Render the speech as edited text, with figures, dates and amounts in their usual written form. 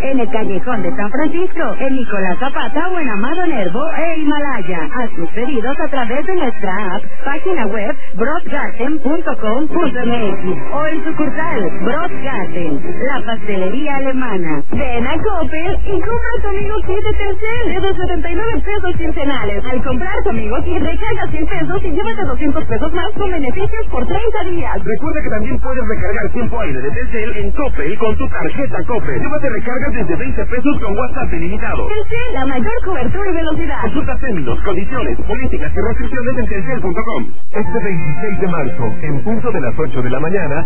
en el Callejón de San Francisco, en Nicolás Zapata o en Amado Nervo e Himalaya. Haz tus pedidos a través de nuestra app, página web brotgarten.com.mx o en sucursal Brotgarten, la pastelería alemana. Ven a Coppel y compra tu amigo kit de Telcel de 279 pesos quincenales. Al comprar tu amigo kit, recarga 100 pesos y llévate 200 pesos más con beneficios por 30 días. Recuerda que también puedes recargar tiempo aire de Telcel en Coppel con tu tarjeta Coppel. Llévate recargas desde 20 pesos con WhatsApp ilimitado. Telcel, la mayor cobertura y velocidad. Consulta términos, condiciones, políticas y restricciones en telcel.com. Este 26 de marzo, en punto de las 8 de la mañana,